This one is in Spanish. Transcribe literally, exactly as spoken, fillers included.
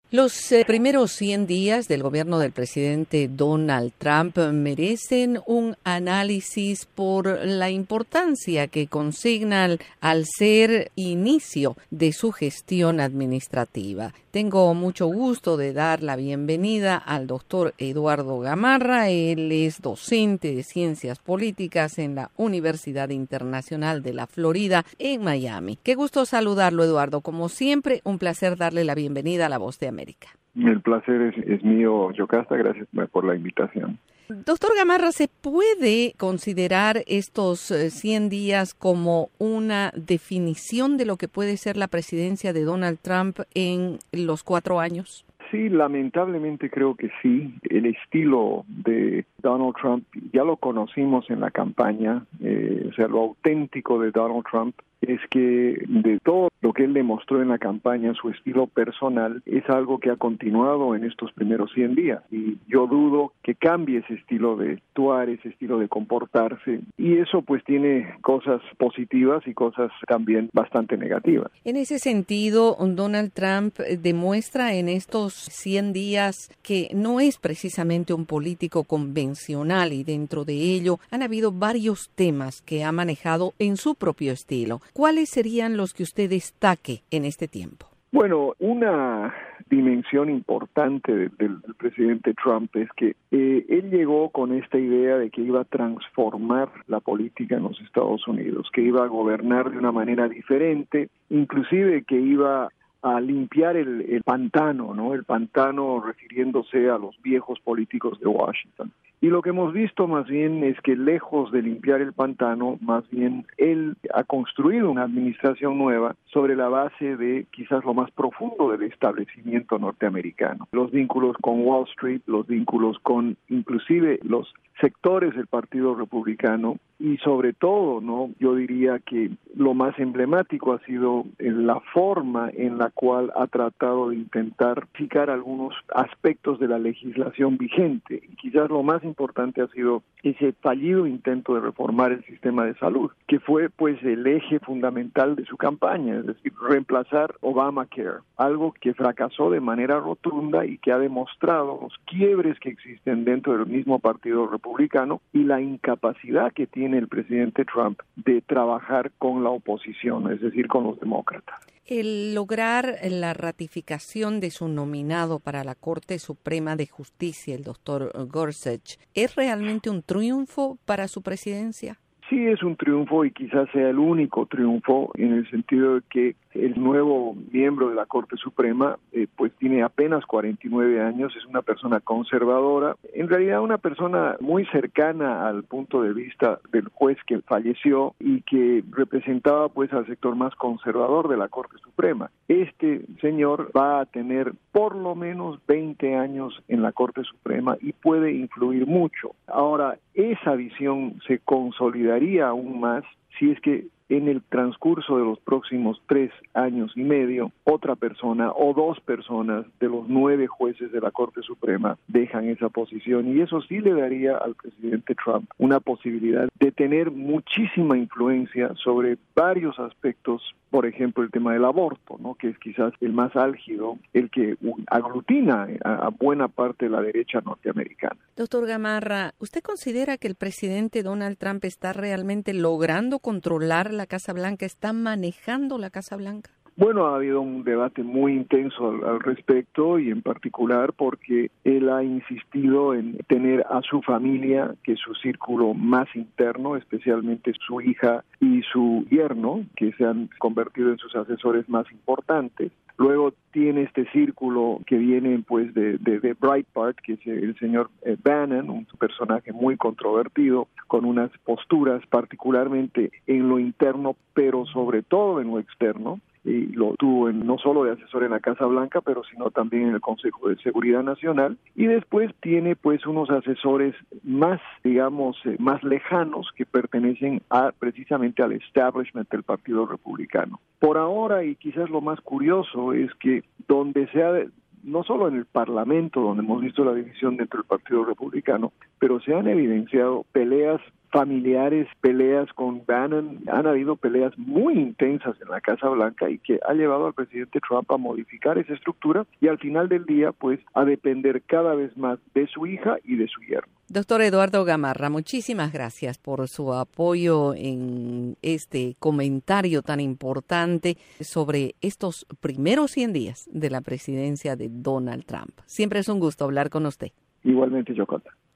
Los eh, primeros cien días del gobierno del presidente Donald Trump merecen un análisis por la importancia que consignan al ser inicio de su gestión administrativa. Tengo mucho gusto de dar la bienvenida al doctor Eduardo Gamarra. Él es docente de Ciencias Políticas en la Universidad Internacional de la Florida en Miami. Qué gusto saludarlo, Eduardo. Como siempre, un placer darle la bienvenida a La Voz de América. El placer es, es mío, Yocasta. Gracias por la invitación. Doctor Gamarra, ¿se puede considerar estos cien días como una definición de lo que puede ser la presidencia de Donald Trump en los cuatro años? Sí, lamentablemente creo que sí. El estilo de Donald Trump ya lo conocimos en la campaña, eh, o sea, lo auténtico de Donald Trump es que de todo lo que él demostró en la campaña, su estilo personal, es algo que ha continuado en estos primeros cien días. Y yo dudo que cambie ese estilo de actuar, ese estilo de comportarse. Y eso pues tiene cosas positivas y cosas también bastante negativas. En ese sentido, Donald Trump demuestra en estos cien días que no es precisamente un político convencional, y dentro de ello han habido varios temas que ha manejado en su propio estilo. ¿Cuáles serían los que usted destaque en este tiempo? Bueno, una dimensión importante de, de, del presidente Trump es que eh, él llegó con esta idea de que iba a transformar la política en los Estados Unidos, que iba a gobernar de una manera diferente, inclusive que iba a limpiar el, el pantano, ¿no? El pantano refiriéndose a los viejos políticos de Washington. Y lo que hemos visto más bien es que lejos de limpiar el pantano, más bien él ha construido una administración nueva sobre la base de quizás lo más profundo del establecimiento norteamericano. Los vínculos con Wall Street, los vínculos con inclusive los sectores del Partido Republicano y sobre todo, ¿no? Yo diría que lo más emblemático ha sido la forma en la cual ha tratado de intentar fijar algunos aspectos de la legislación vigente. Y quizás lo más importante ha sido ese fallido intento de reformar el sistema de salud, que fue pues el eje fundamental de su campaña, es decir, reemplazar Obamacare, algo que fracasó de manera rotunda y que ha demostrado los quiebres que existen dentro del mismo Partido Republicano y la incapacidad que tiene el presidente Trump de trabajar con la oposición, es decir, con los demócratas. El lograr la ratificación de su nominado para la Corte Suprema de Justicia, el doctor Gorsuch, ¿es realmente un triunfo para su presidencia? Sí, es un triunfo y quizás sea el único triunfo en el sentido de que el nuevo miembro de la Corte Suprema eh, pues tiene apenas cuarenta y nueve años, es una persona conservadora, en realidad una persona muy cercana al punto de vista del juez que falleció y que representaba pues al sector más conservador de la Corte Suprema. Este señor va a tener por lo menos veinte años en la Corte Suprema y puede influir mucho. Ahora, esa visión se consolidaría aún más si es que en el transcurso de los próximos tres años y medio, otra persona o dos personas de los nueve jueces de la Corte Suprema dejan esa posición, y eso sí le daría al presidente Trump una posibilidad de tener muchísima influencia sobre varios aspectos, por ejemplo el tema del aborto, ¿no? Que es quizás el más álgido, el que aglutina a, a buena parte de la derecha norteamericana. Doctor Gamarra, ¿usted considera que el presidente Donald Trump está realmente logrando controlar la Casa Blanca, está manejando la Casa Blanca? Bueno, ha habido un debate muy intenso al, al respecto, y en particular porque él ha insistido en tener a su familia, que es su círculo más interno, especialmente su hija y su yerno, que se han convertido en sus asesores más importantes. Luego tiene este círculo que viene pues de, de, de Breitbart, que es el señor eh, Bannon, un personaje muy controvertido, con unas posturas particularmente en lo interno, pero sobre todo en lo externo. Y lo tuvo en, no solo de asesor en la Casa Blanca, pero sino también en el Consejo de Seguridad Nacional. Y después tiene pues unos asesores más, digamos, eh, más lejanos, que pertenecen a precisamente al establishment del Partido Republicano. Por ahora, y quizás lo más curioso, es que donde se ha no solo en el Parlamento, donde hemos visto la división dentro del Partido Republicano, pero se han evidenciado peleas familiares, peleas con Bannon, han habido peleas muy intensas en la Casa Blanca y que ha llevado al presidente Trump a modificar esa estructura y al final del día pues a depender cada vez más de su hija y de su yerno. Doctor Eduardo Gamarra, muchísimas gracias por su apoyo en este comentario tan importante sobre estos primeros cien días de la presidencia de Donald Trump. Siempre es un gusto hablar con usted. Igualmente, Yoconda.